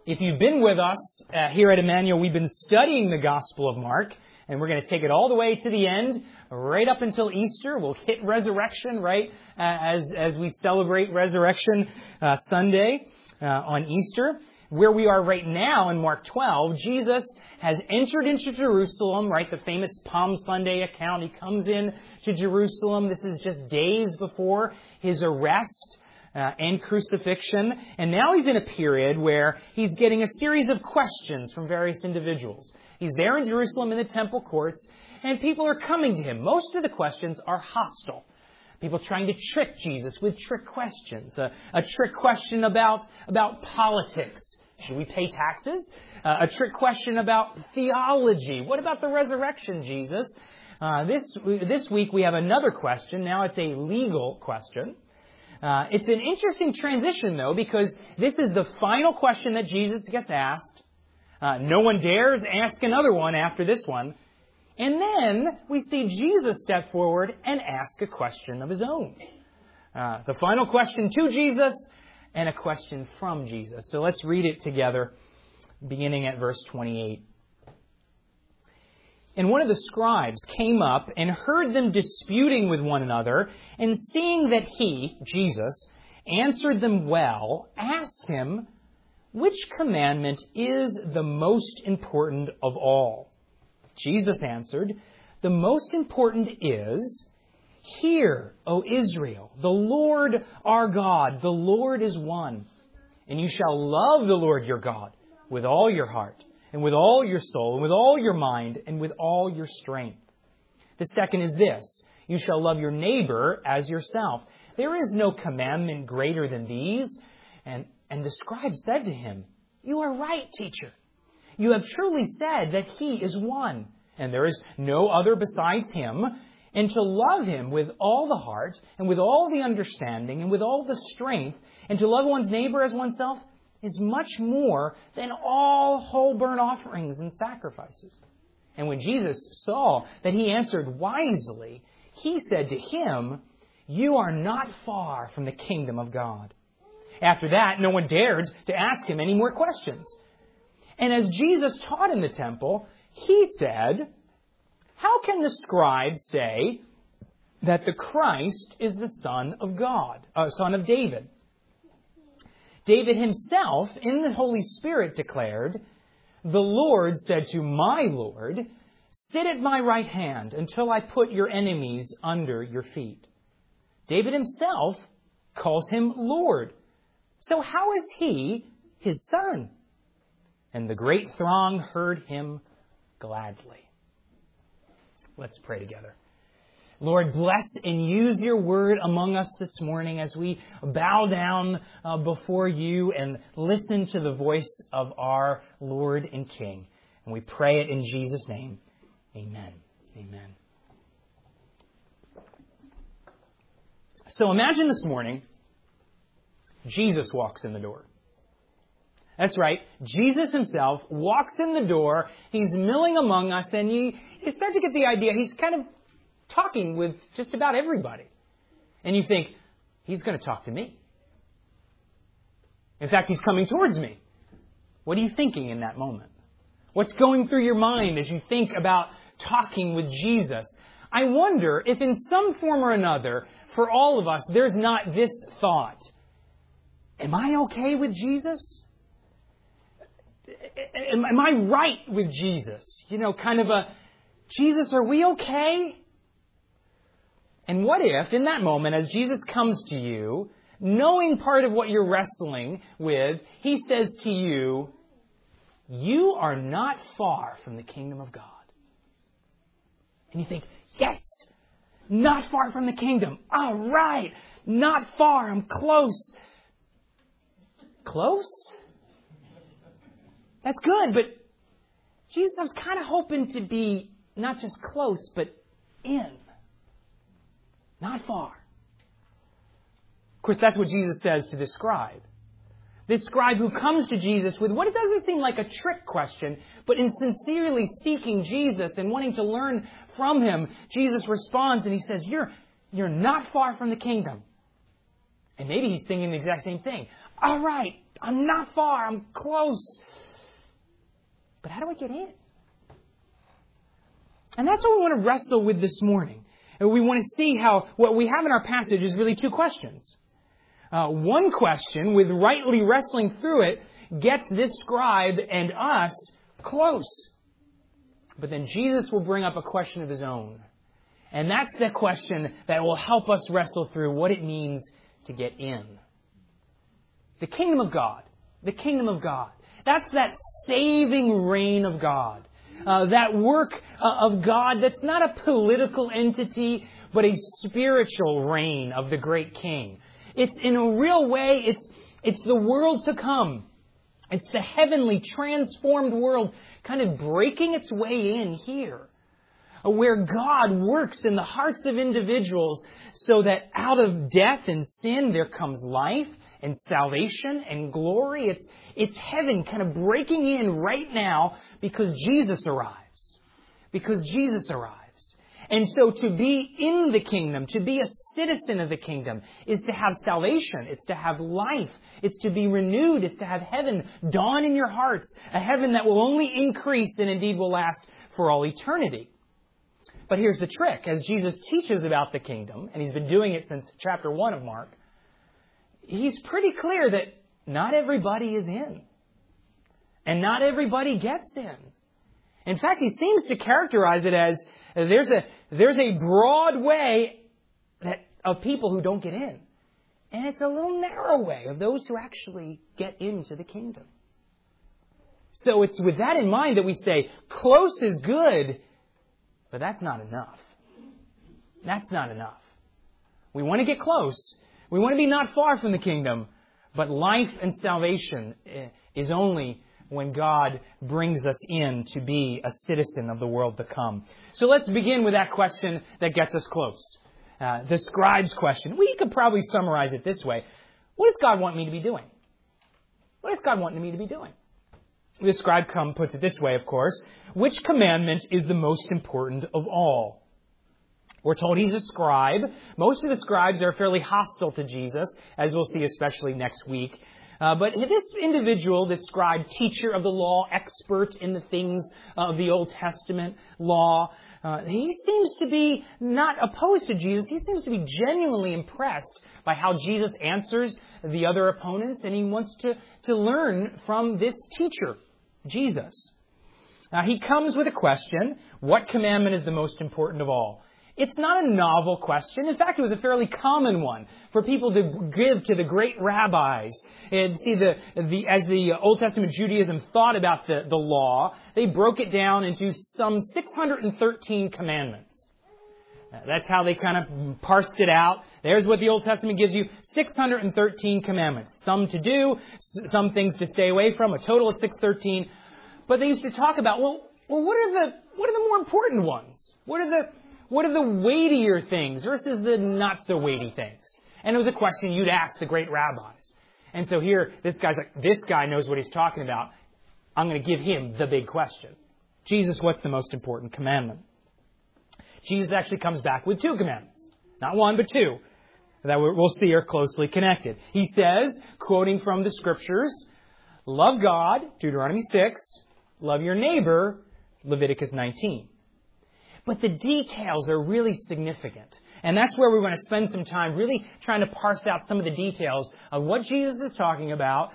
If you've been with us here at Emmanuel, we've been studying the Gospel of Mark, and we're going to take it all the way to the end, right up until Easter. We'll hit resurrection, right, as we celebrate Resurrection Sunday on Easter. Where we are right now in Mark 12, Jesus has entered into Jerusalem, right, the famous Palm Sunday account. He comes in to Jerusalem. This is just days before his arrest and crucifixion. And now he's in a period where he's getting a series of questions from various individuals. He's there in Jerusalem in the temple courts, and people are coming to him. Most of the questions are hostile. People trying to trick Jesus with trick questions. A trick question about politics. Should we pay taxes? A trick question about theology. What about the resurrection, Jesus? This week we have another question. Now it's a legal question. It's an interesting transition, though, because this is the final question that Jesus gets asked. No one dares ask another one after this one. And then we see Jesus step forward and ask a question of his own. The final question to Jesus and a question from Jesus. So let's read it together, beginning at verse 28. And one of the scribes came up and heard them disputing with one another, and seeing that he, Jesus, answered them well, asked him, "Which commandment is the most important of all?" Jesus answered, "The most important is, 'Hear, O Israel, the Lord our God, the Lord is one. And you shall love the Lord your God with all your heart, and with all your soul, and with all your mind, and with all your strength. The second is this, you shall love your neighbor as yourself. There is no commandment greater than these." And the scribe said to him, "You are right, teacher. You have truly said that he is one, and there is no other besides him, and to love him with all the heart, and with all the understanding, and with all the strength, and to love one's neighbor as oneself is much more than all whole burnt offerings and sacrifices." And when Jesus saw that he answered wisely, he said to him, "You are not far from the kingdom of God." After that, no one dared to ask him any more questions. And as Jesus taught in the temple, he said, "How can the scribes say that the Christ is the Son of God, Son of David? David himself, in the Holy Spirit, declared, 'The Lord said to my Lord, sit at my right hand until I put your enemies under your feet.' David himself calls him Lord. So how is he his son?" And the great throng heard him gladly. Let's pray together. Lord, bless and use your word among us this morning as we bow down before you and listen to the voice of our Lord and King. And we pray it in Jesus' name. Amen. Amen. So imagine this morning, Jesus walks in the door. That's right. Jesus himself walks in the door. He's milling among us, and you start to get the idea. He's kind of talking with just about everybody. And you think, he's going to talk to me. In fact, he's coming towards me. What are you thinking in that moment? What's going through your mind as you think about talking with Jesus? I wonder if in some form or another, for all of us, there's not this thought. Am I okay with Jesus? Am I right with Jesus? You know, kind of a, Jesus, are we okay? And what if, in that moment, as Jesus comes to you, knowing part of what you're wrestling with, he says to you, "You are not far from the kingdom of God." And you think, yes, not far from the kingdom. All right, not far, I'm close. Close? That's good, but Jesus, I was kind of hoping to be not just close, but in. Not far. Of course, that's what Jesus says to this scribe. This scribe who comes to Jesus with what it doesn't seem like a trick question, but in sincerely seeking Jesus and wanting to learn from him, Jesus responds and he says, You're not far from the kingdom. And maybe he's thinking the exact same thing. All right, I'm not far. I'm close. But how do I get in? And that's what we want to wrestle with this morning. And we want to see how what we have in our passage is really two questions. One question, with rightly wrestling through it, gets this scribe and us close. But then Jesus will bring up a question of His own. And that's the question that will help us wrestle through what it means to get in. The kingdom of God. The kingdom of God. That's that saving reign of God. That work of God that's not a political entity, but a spiritual reign of the great King. It's in a real way, it's the world to come. It's the heavenly, transformed world kind of breaking its way in here, where God works in the hearts of individuals so that out of death and sin there comes life and salvation and glory. It's heaven kind of breaking in right now because Jesus arrives. Because Jesus arrives. And so to be in the kingdom, to be a citizen of the kingdom, is to have salvation. It's to have life. It's to be renewed. It's to have heaven dawn in your hearts. A heaven that will only increase and indeed will last for all eternity. But here's the trick. As Jesus teaches about the kingdom, and He's been doing it since chapter 1 of Mark, He's pretty clear that not everybody is in. And not everybody gets in. In fact, He seems to characterize it as there's a broad way of people who don't get in. And it's a little narrow way of those who actually get into the kingdom. So it's with that in mind that we say, close is good, but that's not enough. That's not enough. We want to get close. We want to be not far from the kingdom. But life and salvation is only when God brings us in to be a citizen of the world to come. So let's begin with that question that gets us close. The scribe's question. We could probably summarize it this way. What does God want me to be doing? What does God want me to be doing? The scribe puts it this way, of course. Which commandment is the most important of all? We're told he's a scribe. Most of the scribes are fairly hostile to Jesus, as we'll see especially next week. But this individual, this scribe, teacher of the law, expert in the things of the Old Testament law, he seems to be not opposed to Jesus. He seems to be genuinely impressed by how Jesus answers the other opponents, and he wants to learn from this teacher, Jesus. He comes with a question: what commandment is the most important of all? It's not a novel question. In fact, it was a fairly common one for people to give to the great rabbis. And see, as the Old Testament Judaism thought about the law, they broke it down into some 613 commandments. That's how they kind of parsed it out. There's what the Old Testament gives you: 613 commandments. Some to do, some things to stay away from, a total of 613. But they used to talk about, well, what are the more important ones? What are the weightier things versus the not so weighty things? And it was a question you'd ask the great rabbis. And so here, this guy's like, this guy knows what he's talking about. I'm going to give him the big question. Jesus, what's the most important commandment? Jesus actually comes back with two commandments. Not one, but two. That we'll see are closely connected. He says, quoting from the Scriptures, love God, Deuteronomy 6, love your neighbor, Leviticus 19. But the details are really significant. And that's where we're going to spend some time really trying to parse out some of the details of what Jesus is talking about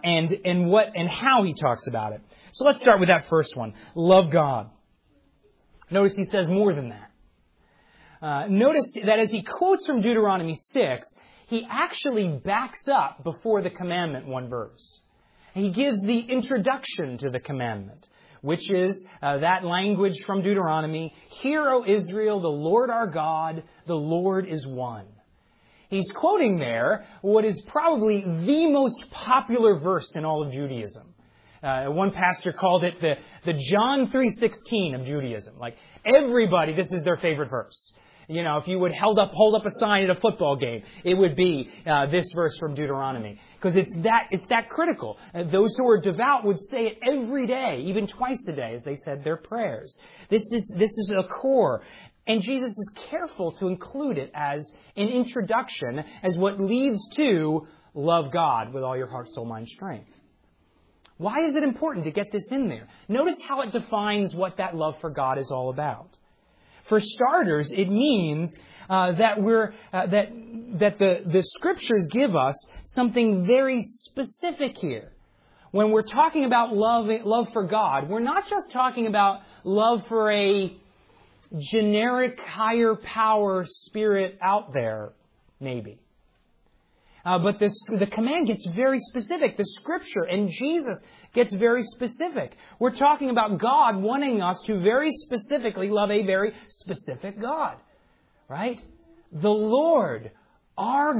and how he talks about it. So let's start with that first one. Love God. Notice he says more than that. Notice that as he quotes from Deuteronomy 6, he actually backs up before the commandment one verse. He gives the introduction to the commandment, which is that language from Deuteronomy: Hear, O Israel, the Lord our God, the Lord is one. He's quoting there what is probably the most popular verse in all of Judaism. One pastor called it the John 3:16 of Judaism. Like everybody, this is their favorite verse. You know, if you would hold up a sign at a football game, it would be this verse from Deuteronomy, because it's that critical. Those who are devout would say it every day, even twice a day, as they said their prayers. This is a core, and Jesus is careful to include it as an introduction, as what leads to love God with all your heart, soul, mind, strength. Why is it important to get this in there? Notice how it defines what that love for God is all about. For starters, it means that the Scriptures give us something very specific here. When we're talking about love for God, we're not just talking about love for a generic higher power spirit out there, maybe. But the command gets very specific. The Scripture and Jesus gets very specific. We're talking about God wanting us to very specifically love a very specific God. Right? The Lord, our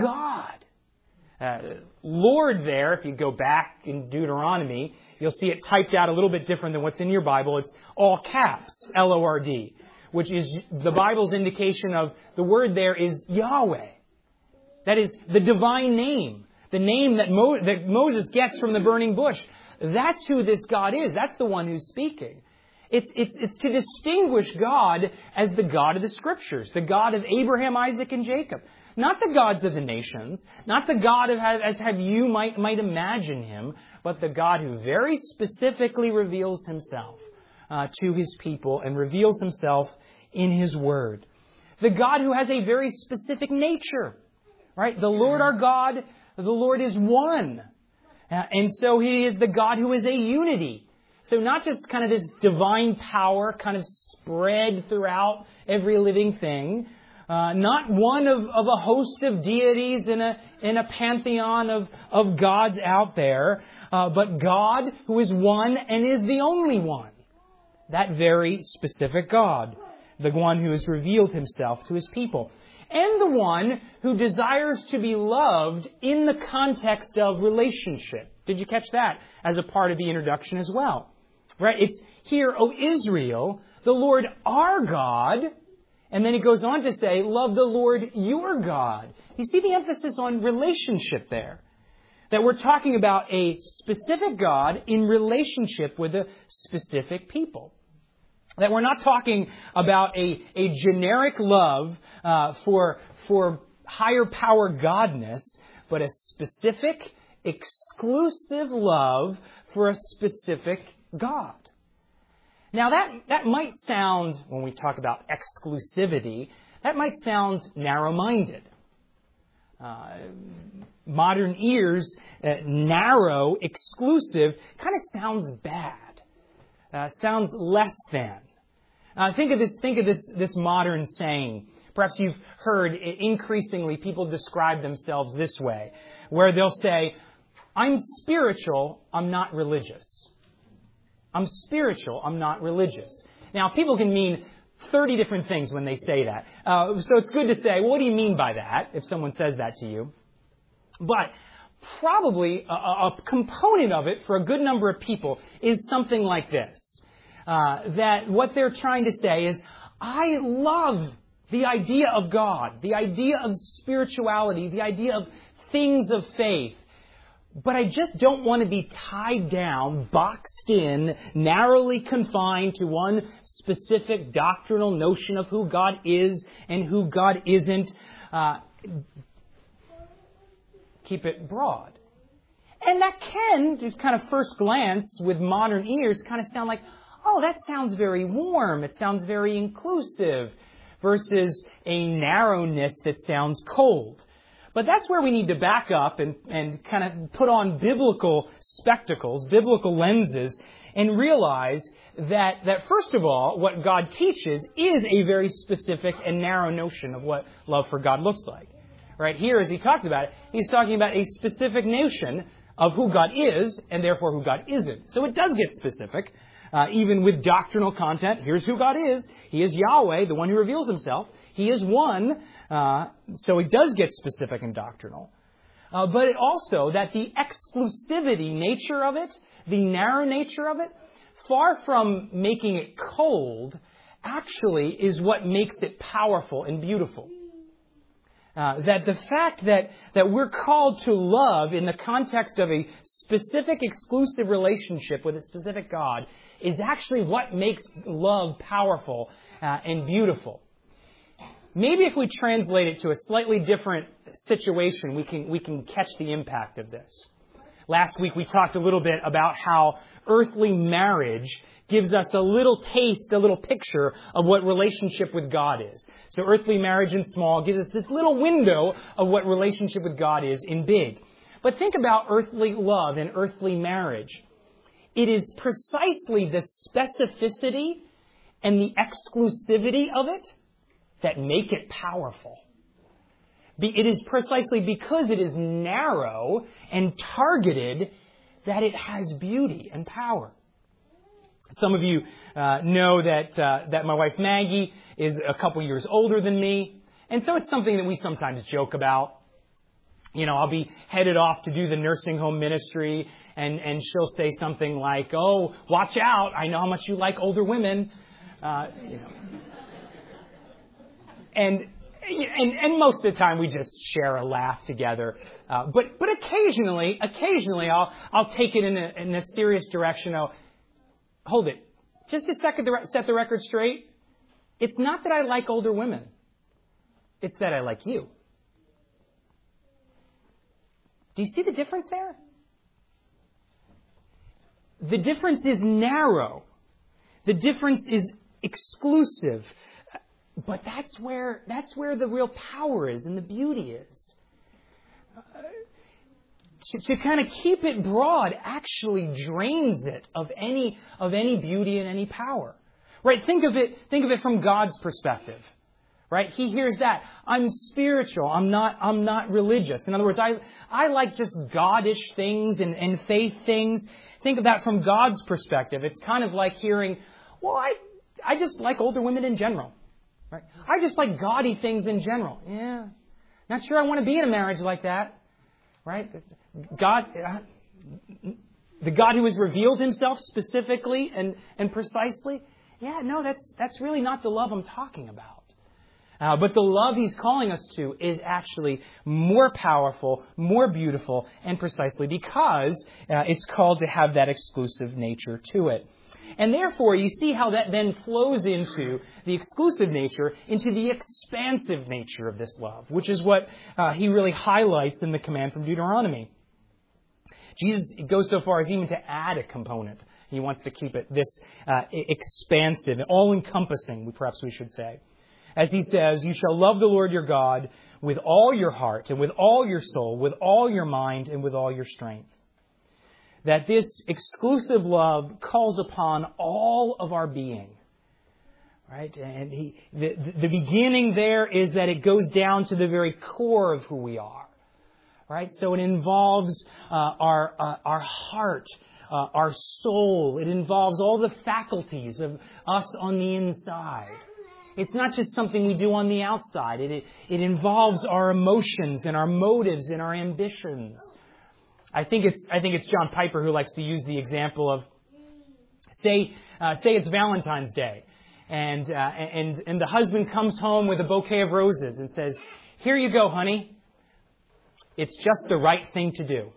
God. Lord there, if you go back in Deuteronomy, you'll see it typed out a little bit different than what's in your Bible. It's all caps, L-O-R-D, which is the Bible's indication of the word there is Yahweh. That is the divine name, the name that Moses gets from the burning bush. That's who this God is. That's the one who's speaking. It's to distinguish God as the God of the Scriptures, the God of Abraham, Isaac, and Jacob. Not the gods of the nations, not the God as you might imagine Him, but the God who very specifically reveals Himself to His people and reveals Himself in His Word. The God who has a very specific nature. Right? The Lord our God, the Lord is one. And so He is the God who is a unity. So not just kind of this divine power kind of spread throughout every living thing. Not one of a host of deities in a pantheon of gods out there. But God who is one and is the only one. That very specific God. The one who has revealed Himself to His people. And the one who desires to be loved in the context of relationship. Did you catch that as a part of the introduction as well? Right? It's here, O Israel, the Lord our God. And then He goes on to say, love the Lord your God. You see the emphasis on relationship there. That we're talking about a specific God in relationship with a specific people. That we're not talking about a generic love for higher power godness, but a specific, exclusive love for a specific God. Now that might sound, when we talk about exclusivity, that might sound narrow-minded. Modern ears, narrow, exclusive, kind of sounds bad. Sounds less than. Think of this modern saying. Perhaps you've heard increasingly people describe themselves this way, where they'll say, I'm spiritual, I'm not religious. I'm spiritual, I'm not religious. Now, people can mean 30 different things when they say that. So it's good to say, well, what do you mean by that, if someone says that to you? But probably a component of it for a good number of people is something like this. That what they're trying to say is, I love the idea of God, the idea of spirituality, the idea of things of faith. But I just don't want to be tied down, boxed in, narrowly confined to one specific doctrinal notion of who God is and who God isn't. Keep it broad. And that can, just kind of first glance with modern ears, kind of sound like, oh, that sounds very warm. It sounds very inclusive versus a narrowness that sounds cold. But that's where we need to back up and kind of put on biblical spectacles, biblical lenses, and realize that first of all, what God teaches is a very specific and narrow notion of what love for God looks like. Right here, as He talks about it, He's talking about a specific notion of who God is and therefore who God isn't. So it does get specific. Even with doctrinal content, here's who God is. He is Yahweh, the one who reveals Himself. He is one, so it does get specific and doctrinal. But it also, that the exclusivity nature of it, the narrow nature of it, far from making it cold, actually is what makes it powerful and beautiful. That the fact that we're called to love in the context of a specific exclusive relationship with a specific God is actually what makes love powerful and beautiful. Maybe if we translate it to a slightly different situation, we can catch the impact of this. Last week we talked a little bit about how earthly marriage gives us a little taste, a little picture of what relationship with God is. So earthly marriage in small gives us this little window of what relationship with God is in big. But think about earthly love and earthly marriage. It is precisely the specificity and the exclusivity of it that make it powerful. It is precisely because it is narrow and targeted that it has beauty and power. Some of you know that my wife Maggie is a couple years older than me, and so it's something that we sometimes joke about. You know, I'll be headed off to do the nursing home ministry, and she'll say something like, "Oh, watch out! I know how much you like older women." And most of the time we just share a laugh together. But occasionally I'll take it in a serious direction. Hold it. Just a second to set the record straight. It's not that I like older women. It's that I like you. Do you see the difference there? The difference is narrow. The difference is exclusive. But that's where the real power is and the beauty is. To kind of keep it broad actually drains it of any beauty and any power. Right? Think of it from God's perspective. Right? He hears that. I'm spiritual. I'm not religious. In other words, I like just God-ish things and faith things. Think of that from God's perspective. It's kind of like hearing, well, I just like older women in general. Right? I just like gaudy things in general. Yeah. Not sure I want to be in a marriage like that. Right? The God who has revealed himself specifically and precisely. Yeah, no, that's really not the love I'm talking about. But the love he's calling us to is actually more powerful, more beautiful, and precisely because it's called to have that exclusive nature to it. And therefore, you see how that then flows into the exclusive nature, into the expansive nature of this love, which is what he really highlights in the command from Deuteronomy. Jesus goes so far as even to add a component. He wants to keep it this expansive, all-encompassing, perhaps we should say. As he says, you shall love the Lord your God with all your heart and with all your soul, with all your mind and with all your strength. That this exclusive love calls upon all of our being. Right? And the beginning there is that it goes down to the very core of who we are. Right? So it involves our heart, our soul. It involves all the faculties of us on the inside. It's not just something we do on the outside. It involves our emotions and our motives and our ambitions. I think it's John Piper who likes to use the example of say it's Valentine's Day, and the husband comes home with a bouquet of roses and says, "Here you go, honey. It's just the right thing to do."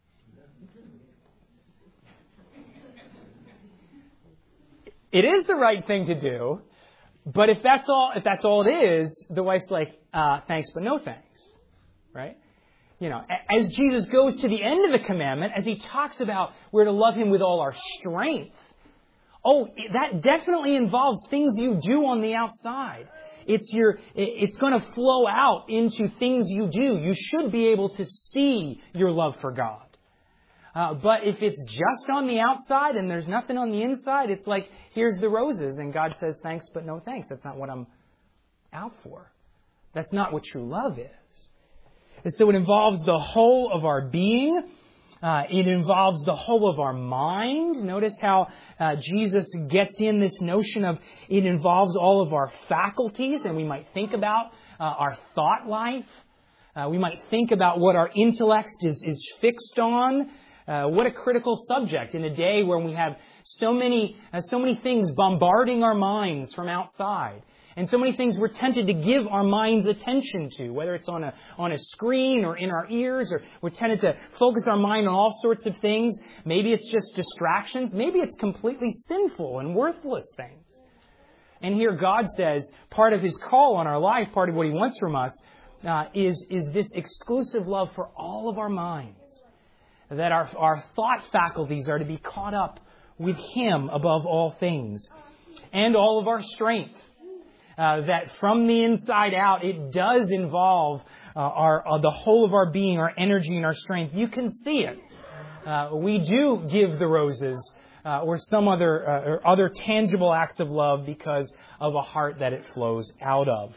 It is the right thing to do, but if that's all it is, the wife's like, "Thanks, but no thanks," right? You know, as Jesus goes to the end of the commandment, as he talks about we're to love him with all our strength, that definitely involves things you do on the outside. It's going to flow out into things you do. You should be able to see your love for God. But if it's just on the outside and there's nothing on the inside, it's like, here's the roses, and God says, "Thanks, but no thanks." That's not what I'm out for. That's not what true love is. And so it involves the whole of our being. It involves the whole of our mind. Notice how Jesus gets in this notion of it involves all of our faculties, and we might think about our thought life. We might think about what our intellect is fixed on. What a critical subject in a day when we have so many things bombarding our minds from outside. And so many things we're tempted to give our minds attention to, whether it's on a screen or in our ears, or we're tempted to focus our mind on all sorts of things. Maybe it's just distractions. Maybe it's completely sinful and worthless things. And here God says part of His call on our life, part of what He wants from us, is this exclusive love for all of our minds. That our thought faculties are to be caught up with Him above all things. And all of our strength. That from the inside out, it does involve the whole of our being, our energy and our strength. You can see it. We do give the roses or some other tangible acts of love because of a heart that it flows out of.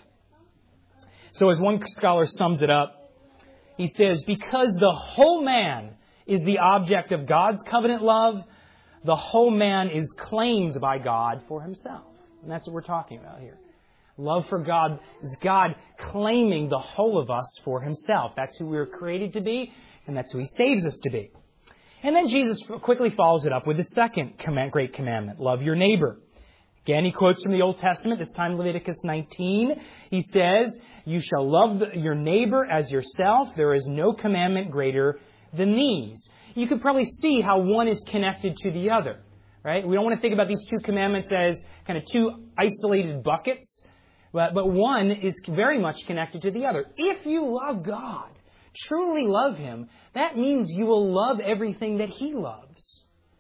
So as one scholar sums it up, he says, because the whole man is the object of God's covenant love, the whole man is claimed by God for Himself. And that's what we're talking about here. Love for God is God claiming the whole of us for Himself. That's who we were created to be, and that's who He saves us to be. And then Jesus quickly follows it up with the second great commandment, love your neighbor. Again, he quotes from the Old Testament, this time Leviticus 19. He says, you shall love your neighbor as yourself. There is no commandment greater than these. You could probably see how one is connected to the other, right? We don't want to think about these two commandments as kind of two isolated buckets, but one is very much connected to the other. If you love God, truly love Him, that means you will love everything that He loves.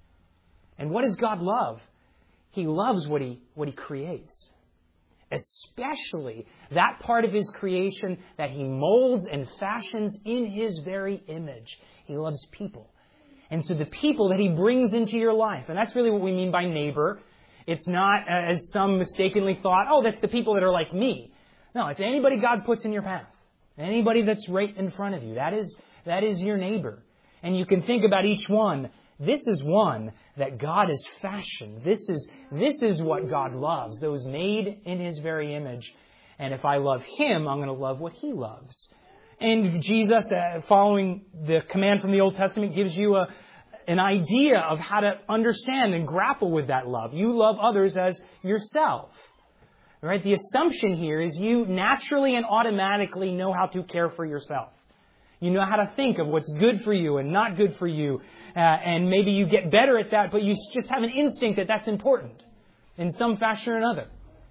And what does God love? He loves what He creates. Especially that part of His creation that He molds and fashions in His very image. He loves people. And so the people that He brings into your life, and that's really what we mean by neighbor. It's not, as some mistakenly thought, oh, that's the people that are like me. No, it's anybody God puts in your path. Anybody that's right in front of you. That is your neighbor. And you can think about each one. This is one that God has fashioned. This is what God loves. Those made in His very image. And if I love Him, I'm going to love what He loves. And Jesus, following the command from the Old Testament, gives you an idea of how to understand and grapple with that love. You love others as yourself. Right? The assumption here is you naturally and automatically know how to care for yourself. You know how to think of what's good for you and not good for you. And maybe you get better at that, but you just have an instinct that that's important in some fashion or another.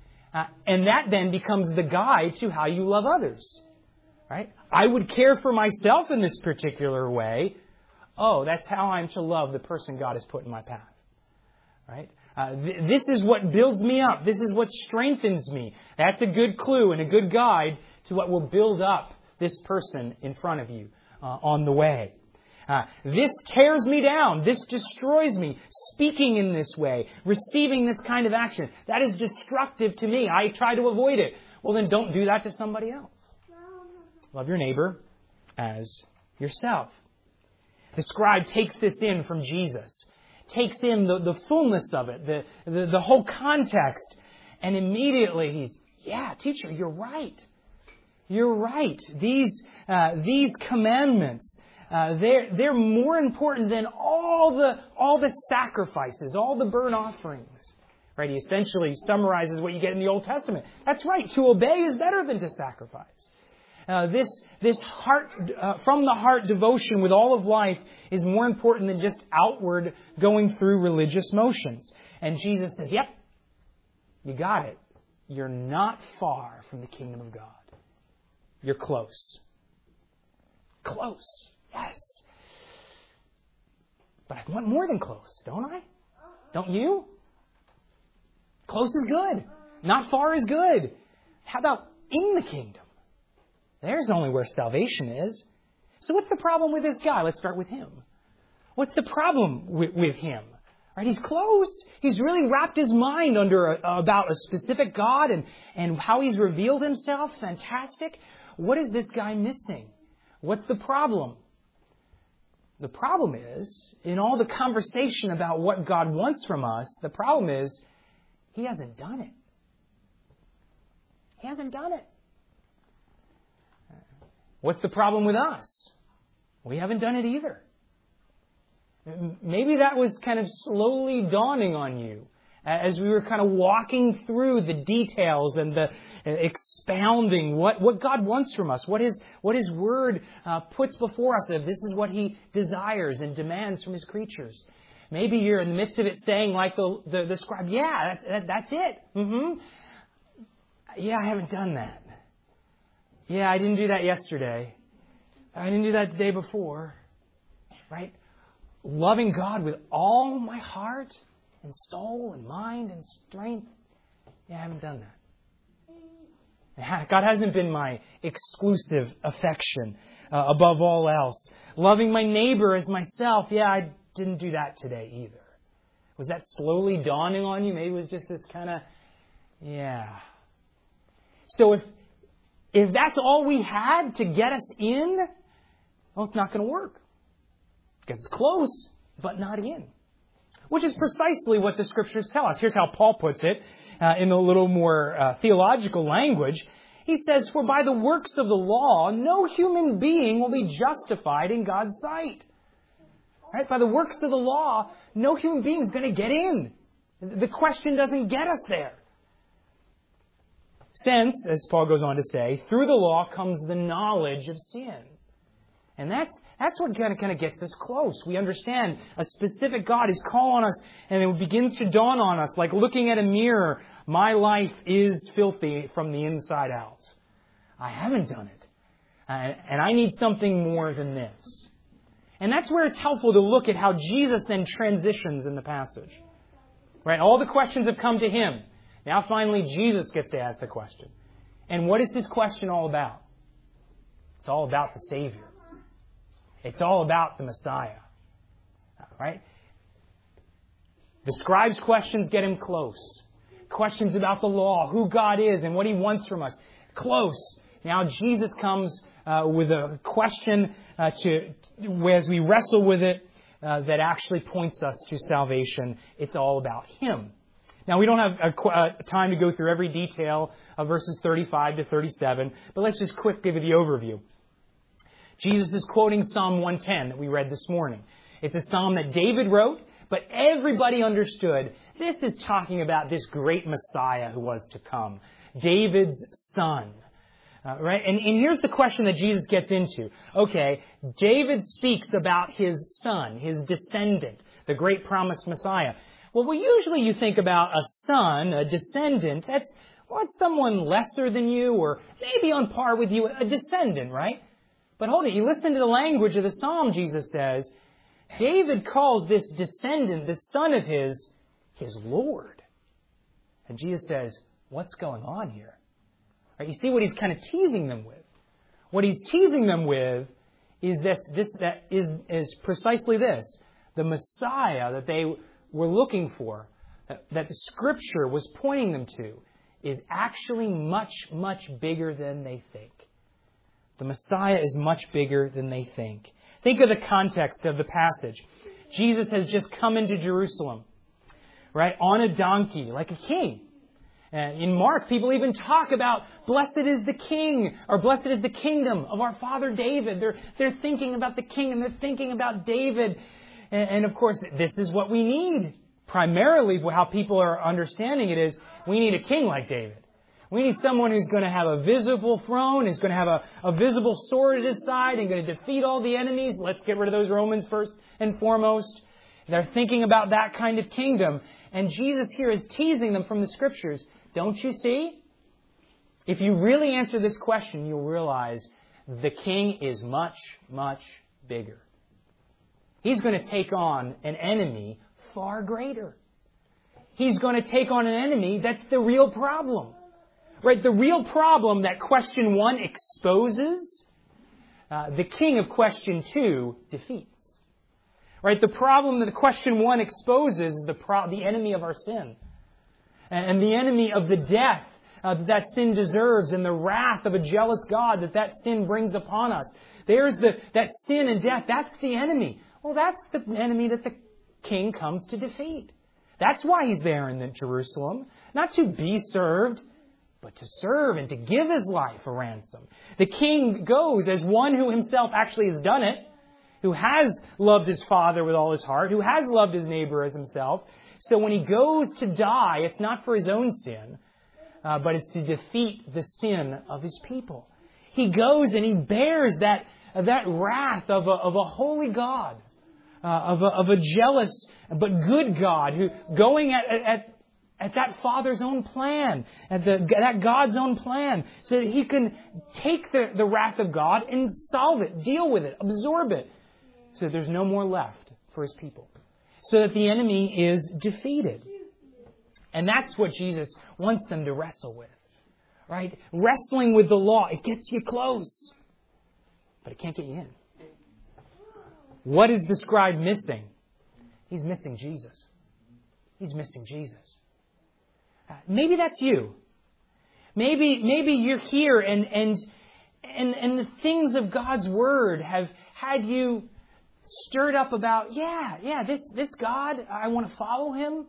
And that then becomes the guide to how you love others. Right? I would care for myself in this particular way. Oh, that's how I'm to love the person God has put in my path. Right? This is what builds me up. This is what strengthens me. That's a good clue and a good guide to what will build up this person in front of you on the way. This tears me down. This destroys me. Speaking in this way, receiving this kind of action, that is destructive to me. I try to avoid it. Well, then don't do that to somebody else. Love your neighbor as yourself. The scribe takes this in from Jesus, takes in the fullness of it, the whole context, and immediately he's, yeah, teacher, you're right. You're right. These commandments, they're more important than all the sacrifices, all the burnt offerings. Right? He essentially summarizes what you get in the Old Testament. That's right. To obey is better than to sacrifice. This heart, from the heart devotion with all of life is more important than just outward going through religious motions. And Jesus says, yep, you got it. You're not far from the kingdom of God. You're close. Close, yes. But I want more than close, don't I? Don't you? Close is good. Not far is good. How about in the kingdom? There's only where salvation is. So what's the problem with this guy? Let's start with him. What's the problem with him? Right? He's close. He's really wrapped his mind about a specific God and how He's revealed Himself. Fantastic. What is this guy missing? What's the problem? The problem is, in all the conversation about what God wants from us, the problem is, He hasn't done it. He hasn't done it. What's the problem with us? We haven't done it either. Maybe that was kind of slowly dawning on you as we were kind of walking through the details and the expounding what God wants from us, what His Word puts before us. This is what He desires and demands from His creatures. Maybe you're in the midst of it saying, like the scribe, yeah, that's it. Yeah, I haven't done that. Yeah, I didn't do that yesterday. I didn't do that the day before. Right? Loving God with all my heart and soul and mind and strength. Yeah, I haven't done that. God hasn't been my exclusive affection above all else. Loving my neighbor as myself. Yeah, I didn't do that today either. Was that slowly dawning on you? Maybe it was just this kind of, yeah. So if that's all we had to get us in, well, it's not going to work. Because it's close, but not in. Which is precisely what the Scriptures tell us. Here's how Paul puts it in a little more theological language. He says, "For by the works of the law, no human being will be justified in God's sight." Right? By the works of the law, no human being is going to get in. The question doesn't get us there. Since, as Paul goes on to say, through the law comes the knowledge of sin. And that's what kind of gets us close. We understand a specific God is calling us, and it begins to dawn on us, like looking at a mirror. My life is filthy from the inside out. I haven't done it. And I need something more than this. And that's where it's helpful to look at how Jesus then transitions in the passage. Right? All the questions have come to Him. Now finally Jesus gets to ask the question. And what is this question all about? It's all about the Savior. It's all about the Messiah. Right? The scribes' questions get Him close. Questions about the law, who God is and what He wants from us. Close. Now Jesus comes with a question as we wrestle with it that actually points us to salvation. It's all about Him. Now, we don't have time to go through every detail of verses 35 to 37, but let's just quick give you the overview. Jesus is quoting Psalm 110 that we read this morning. It's a psalm that David wrote, but everybody understood this is talking about this great Messiah who was to come, David's son. Right? And here's the question that Jesus gets into. Okay, David speaks about his son, his descendant, the great promised Messiah. Well, usually you think about a son, a descendant, that's someone lesser than you or maybe on par with you, a descendant, right? But hold it, you listen to the language of the psalm, Jesus says, David calls this descendant, this son of his Lord. And Jesus says, what's going on here? Right, you see what he's kind of teasing them with. What he's teasing them with is is precisely this. The Messiah that they were looking for, that the Scripture was pointing them to, is actually much, much bigger than they think. The Messiah is much bigger than they think. Think of the context of the passage. Jesus has just come into Jerusalem, right, on a donkey, like a king. In Mark, people even talk about, blessed is the king, or blessed is the kingdom of our father David. They're thinking about the king and they're thinking about David. And of course, this is what we need. Primarily, how people are understanding it is, we need a king like David. We need someone who's going to have a visible throne, who's going to have a visible sword at his side and going to defeat all the enemies. Let's get rid of those Romans first and foremost. They're thinking about that kind of kingdom. And Jesus here is teasing them from the Scriptures. Don't you see? If you really answer this question, you'll realize the king is much, much bigger. He's going to take on an enemy far greater. He's going to take on an enemy that's the real problem. Right? The real problem that question 1 exposes, the king of question 2 defeats. Right? The problem that question 1 exposes is the enemy of our sin. And the enemy of the death that sin deserves and the wrath of a jealous God that sin brings upon us. There's that sin and death. That's the enemy. Well, that's the enemy that the king comes to defeat. That's why he's there in Jerusalem. Not to be served, but to serve and to give his life a ransom. The king goes as one who himself actually has done it, who has loved his father with all his heart, who has loved his neighbor as himself. So when he goes to die, it's not for his own sin, but it's to defeat the sin of his people. He goes and he bears that wrath of a holy God, of a jealous but good God, who going at at that Father's own plan, at that God's own plan, so that He can take the wrath of God and solve it, deal with it, absorb it, so that there's no more left for His people, so that the enemy is defeated. And that's what Jesus wants them to wrestle with, right? Wrestling with the law, it gets you close, but it can't get you in. What is the scribe missing? He's missing Jesus. He's missing Jesus. Maybe that's you. Maybe you're here and the things of God's Word have had you stirred up about, this God, I want to follow Him.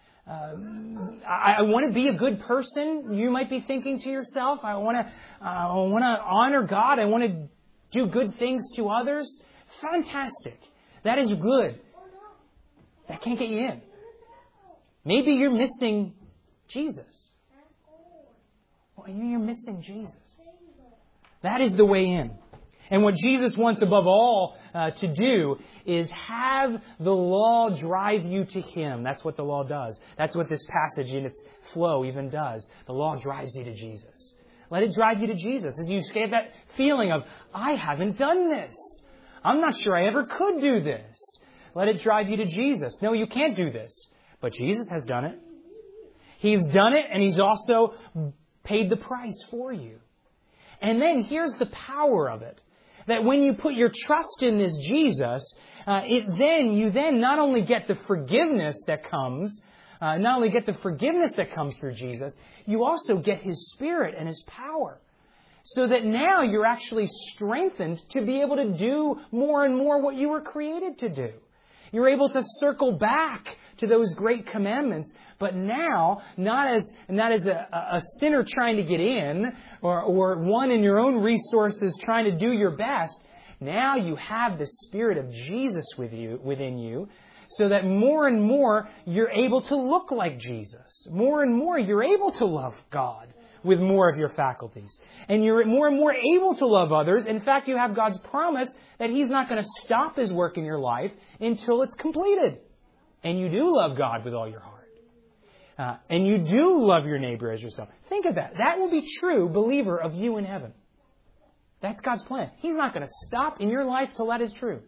I want to be a good person. You might be thinking to yourself, I want to honor God. I want to do good things to others. Fantastic. That is good. That can't get you in. Maybe you're missing Jesus. Well, you're missing Jesus. That is the way in. And what Jesus wants above all to do is have the law drive you to Him. That's what the law does. That's what this passage in its flow even does. The law drives you to Jesus. Let it drive you to Jesus. As you get that feeling of, I haven't done this. I'm not sure I ever could do this. Let it drive you to Jesus. No, you can't do this. But Jesus has done it. He's done it, and He's also paid the price for you. And then here's the power of it. That when you put your trust in this Jesus, you then not only get the forgiveness that comes, through Jesus, you also get His Spirit and His power. So that now you're actually strengthened to be able to do more and more what you were created to do. You're able to circle back to those great commandments, but now not as a sinner trying to get in, or one in your own resources trying to do your best. Now you have the Spirit of Jesus within you, so that more and more you're able to look like Jesus. More and more you're able to love God with more of your faculties. And you're more and more able to love others. In fact, you have God's promise that He's not going to stop His work in your life until it's completed. And you do love God with all your heart. And you do love your neighbor as yourself. Think of that. That will be true, believer, of you in heaven. That's God's plan. He's not going to stop in your life till that is true.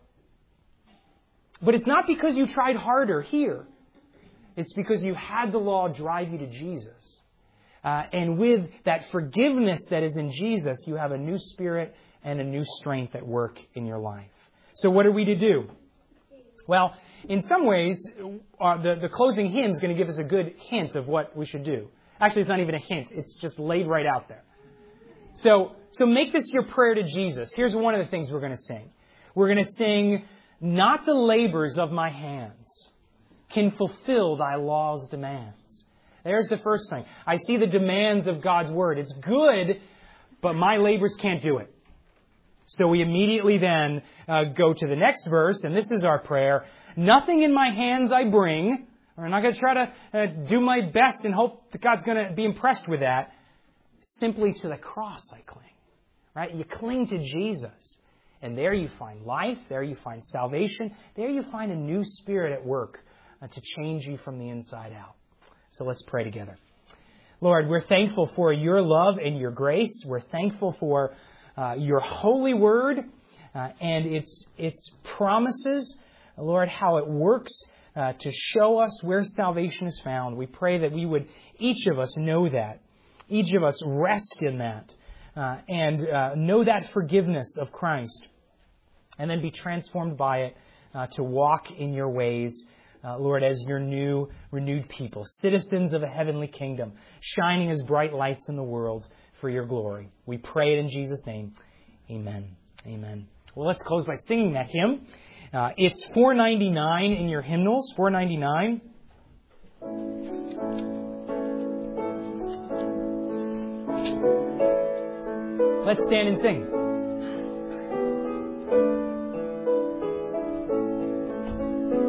But it's not because you tried harder here. It's because you had the law drive you to Jesus. And with that forgiveness that is in Jesus, you have a new spirit and a new strength at work in your life. So what are we to do? Well, in some ways, the closing hymn is going to give us a good hint of what we should do. Actually, it's not even a hint. It's just laid right out there. So make this your prayer to Jesus. Here's one of the things we're going to sing. We're going to sing, "Not the labors of my hands can fulfill thy law's demands." There's the first thing. I see the demands of God's Word. It's good, but my labors can't do it. So we immediately then go to the next verse, and this is our prayer. "Nothing in my hands I bring." I'm not going to try to do my best and hope that God's going to be impressed with that. Simply to the cross I cling. Right? You cling to Jesus. And there you find life. There you find salvation. There you find a new spirit at work to change you from the inside out. So let's pray together. Lord, we're thankful for your love and your grace. We're thankful for your holy word and its promises. Lord, how it works to show us where salvation is found. We pray that we would, each of us, know that. Each of us rest in that and know that forgiveness of Christ. And then be transformed by it to walk in your ways, Lord, as your new, renewed people, citizens of a heavenly kingdom, shining as bright lights in the world for your glory. We pray it in Jesus' name. Amen. Amen. Well, let's close by singing that hymn. It's 499 in your hymnals, 499. Let's stand and sing.